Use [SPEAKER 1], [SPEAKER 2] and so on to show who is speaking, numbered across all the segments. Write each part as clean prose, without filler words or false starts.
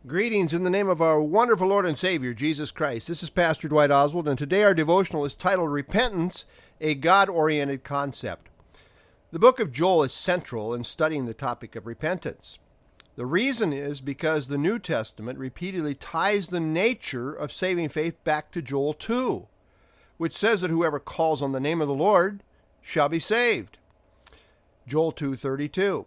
[SPEAKER 1] Greetings in the name of our wonderful Lord and Savior, Jesus Christ. This is Pastor Dwight Oswald, and today our devotional is titled Repentance, a God-Oriented Concept. The book of Joel is central in studying the topic of repentance. The reason is because the New Testament repeatedly ties the nature of saving faith back to Joel 2, which says that whoever calls on the name of the Lord shall be saved. Joel 2:32.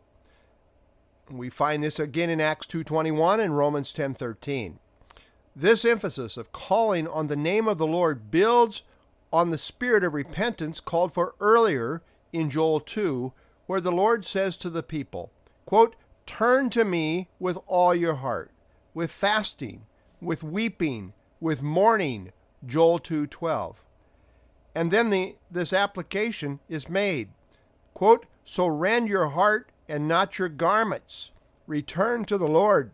[SPEAKER 1] We find this again in Acts 2:21 and Romans 10:13. This emphasis of calling on the name of the Lord builds on the spirit of repentance called for earlier in Joel 2, where the Lord says to the people, quote, "Turn to me with all your heart, with fasting, with weeping, with mourning," Joel 2:12. And then this application is made, quote, "So rend your heart and not your garments. Return to the Lord.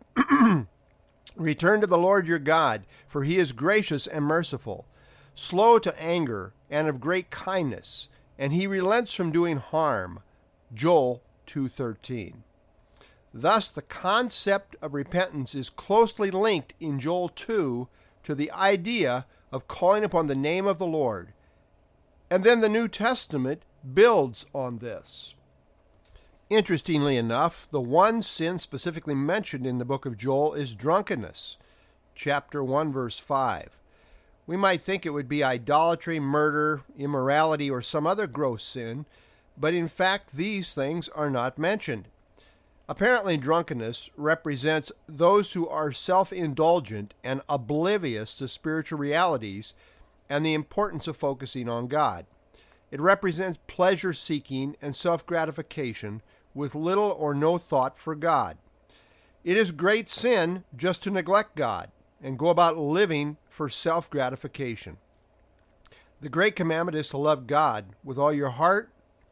[SPEAKER 1] Return to the Lord your God, for he is gracious and merciful, slow to anger and of great kindness, and he relents from doing harm." Joel 2:13. Thus, the concept of repentance is closely linked in Joel 2 to the idea of calling upon the name of the Lord. And then the New Testament builds on this. Interestingly enough, the one sin specifically mentioned in the book of Joel is drunkenness, chapter 1, verse 5. We might think it would be idolatry, murder, immorality, or some other gross sin, but in fact these things are not mentioned. Apparently, drunkenness represents those who are self-indulgent and oblivious to spiritual realities and the importance of focusing on God. It represents pleasure-seeking and self-gratification with little or no thought for God. It is great sin just to neglect God and go about living for self-gratification. The great commandment is to love God with all your heart,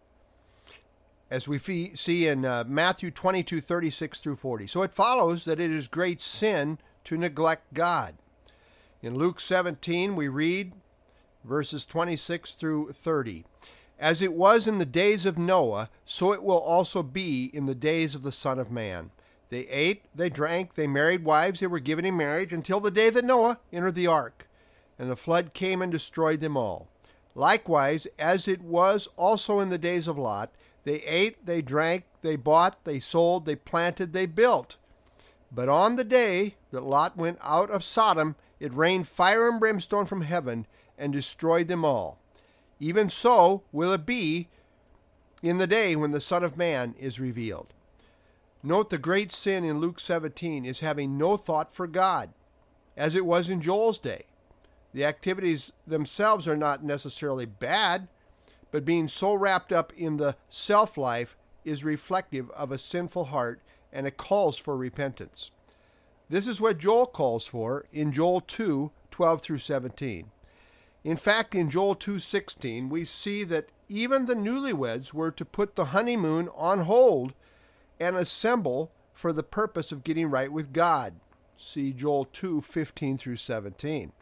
[SPEAKER 1] as we see in Matthew 22:36 through 40. So it follows that it is great sin to neglect God. In Luke 17, we read verses 26 through 30. "As it was in the days of Noah, so it will also be in the days of the Son of Man. They ate, they drank, they married wives, they were given in marriage until the day that Noah entered the ark, and the flood came and destroyed them all. Likewise, as it was also in the days of Lot, they ate, they drank, they bought, they sold, they planted, they built. But on the day that Lot went out of Sodom, it rained fire and brimstone from heaven and destroyed them all. Even so will it be in the day when the Son of Man is revealed." Note the great sin in Luke 17 is having no thought for God, as it was in Joel's day. The activities themselves are not necessarily bad, but being so wrapped up in the self-life is reflective of a sinful heart, and it calls for repentance. This is what Joel calls for in Joel 2:12 through 17. In fact, in Joel 2:16, we see that even the newlyweds were to put the honeymoon on hold and assemble for the purpose of getting right with God. See Joel 2:15 through 17.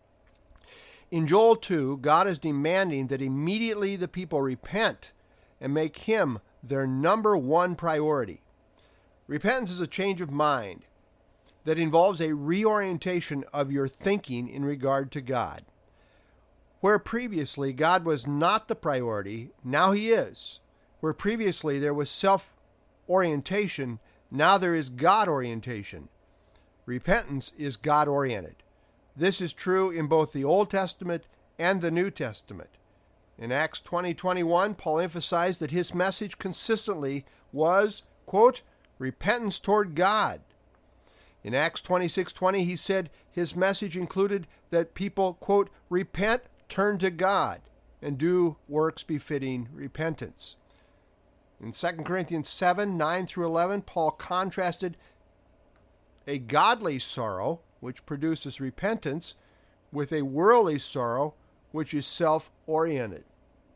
[SPEAKER 1] In Joel 2, God is demanding that immediately the people repent and make him their number one priority. Repentance is a change of mind that involves a reorientation of your thinking in regard to God. Where previously God was not the priority, now he is. Where previously there was self-orientation, now there is God-orientation. Repentance is God-oriented. This is true in both the Old Testament and the New Testament. In Acts 20:21, Paul emphasized that his message consistently was, quote, repentance toward God. In Acts 26:20, he said his message included that people, quote, repent, turn to God, and do works befitting repentance. In 2 Corinthians 7:9 through 11, Paul contrasted a godly sorrow, which produces repentance, with a worldly sorrow, which is self-oriented.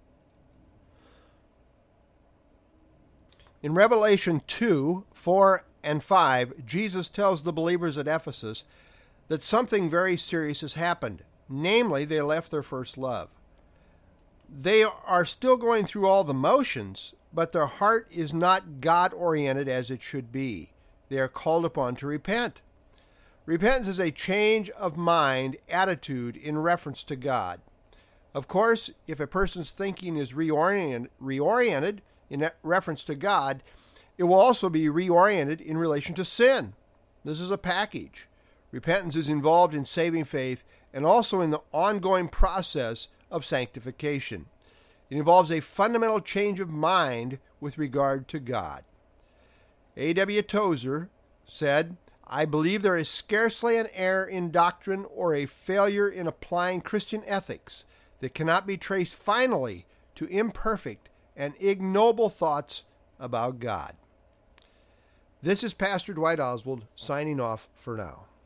[SPEAKER 1] In Revelation 2:4 and 5, Jesus tells the believers at Ephesus that something very serious has happened. Namely, they left their first love. They are still going through all the motions, but their heart is not God-oriented as it should be. They are called upon to repent. Repentance is a change of mind, attitude in reference to God. Of course, if a person's thinking is reoriented in reference to God, it will also be reoriented in relation to sin. This is a package. Repentance is involved in saving faith and also in the ongoing process of sanctification. It involves a fundamental change of mind with regard to God. A.W. Tozer said, "I believe there is scarcely an error in doctrine or a failure in applying Christian ethics that cannot be traced finally to imperfect and ignoble thoughts about God." This is Pastor Dwight Oswald signing off for now.